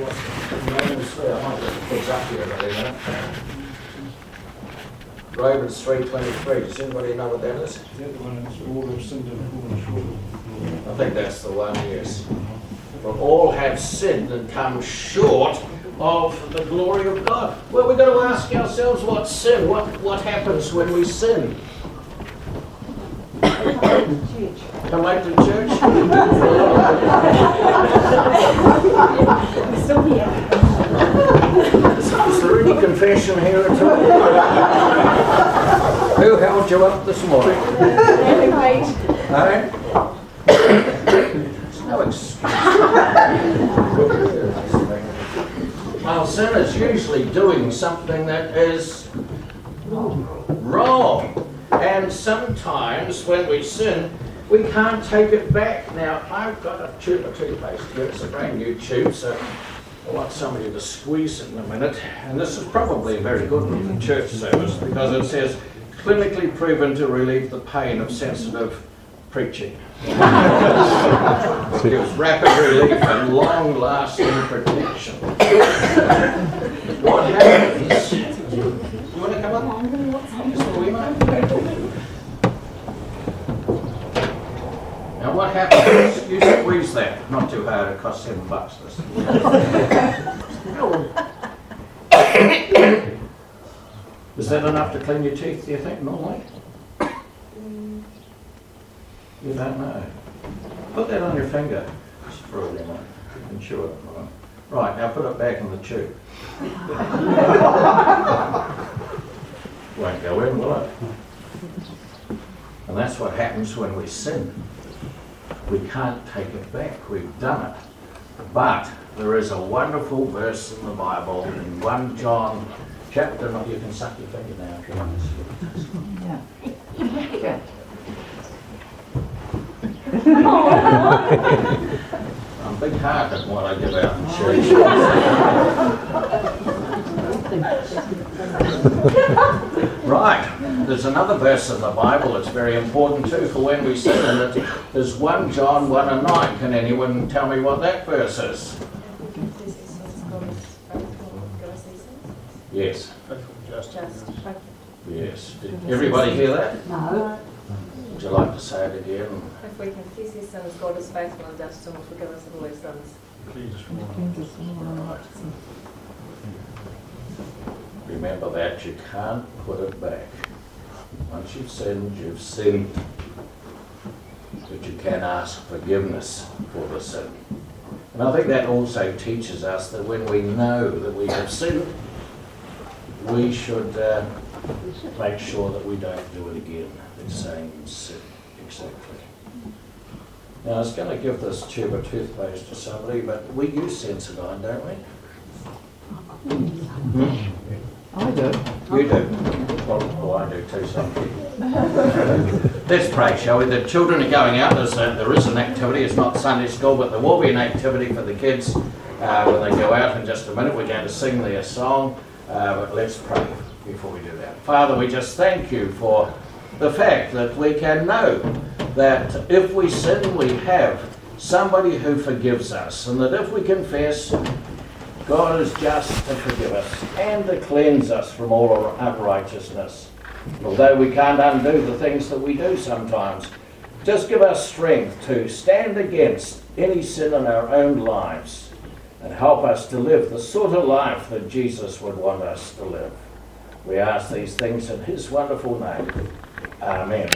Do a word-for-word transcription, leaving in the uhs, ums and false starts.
what the names there. I might just put up here a minute. Romans three twenty-three. Does anybody know what that is? The other one is all have sinned and fallen short of I think that's the one, yes. For all have sinned and come short of the glory of God. Well, we've got to ask ourselves what's sin? What, what happens when we sin? Come back to church? We're still here. Is there any confession here at all? Who held you up this morning? Alright? There's no excuse. Well, sin is usually doing something that is wrong. And sometimes when we sin, we can't take it back. Now, I've got a tube of toothpaste here. It's a brand new tube, so I want somebody to squeeze it in a minute. And this is probably a very good one for church service because it says, clinically proven to relieve the pain of sensitive preaching. It gives rapid relief and long-lasting protection. What happens? You want to come up? Mister Weemer? Now what happens? You squeeze that. Not too hard. It costs seven bucks. This. Is that enough to clean your teeth, do you think, normally? You don't know. Put that on your finger. Just throw it in there. You can chew it. Right, now put it back in the tube. Won't go in, will it? And that's what happens when we sin. We can't take it back. We've done it. But there is a wonderful verse in the Bible in First John chapter, you can suck your finger now if you want to. Yeah. I'm big-hearted when I give out in church. Right, there's another verse in the Bible that's very important too for when we sin, and it is First John one and nine. Can anyone tell me what that verse is? Yes. just. Yes. Did everybody hear that? No. Would you like to say it again? If we confess his sins, God is faithful and just and will forgive us of all our sins. Cleanse us from all Right. Remember that you can't put it back. Once you've sinned, you've sinned. But you can ask forgiveness for the sin. And I think that also teaches us that when we know that we have sinned, we should uh, make sure that we don't do it again. The same sin, exactly. Now I was going to give this tube of toothpaste to somebody, but we use Sensodyne, don't we? Hmm? I do. You do. Well, well, I do too, some people. Let's pray, shall we? The children are going out. There's a, there is an activity. It's not Sunday school, but there will be an activity for the kids uh, when they go out in just a minute. We're going to sing their song, uh, but let's pray before we do that. Father, we just thank you for the fact that we can know that if we sin, we have somebody who forgives us, and that if we confess, God is just to forgive us and to cleanse us from all unrighteousness. Although we can't undo the things that we do sometimes, just give us strength to stand against any sin in our own lives and help us to live the sort of life that Jesus would want us to live. We ask these things in his wonderful name. Amen.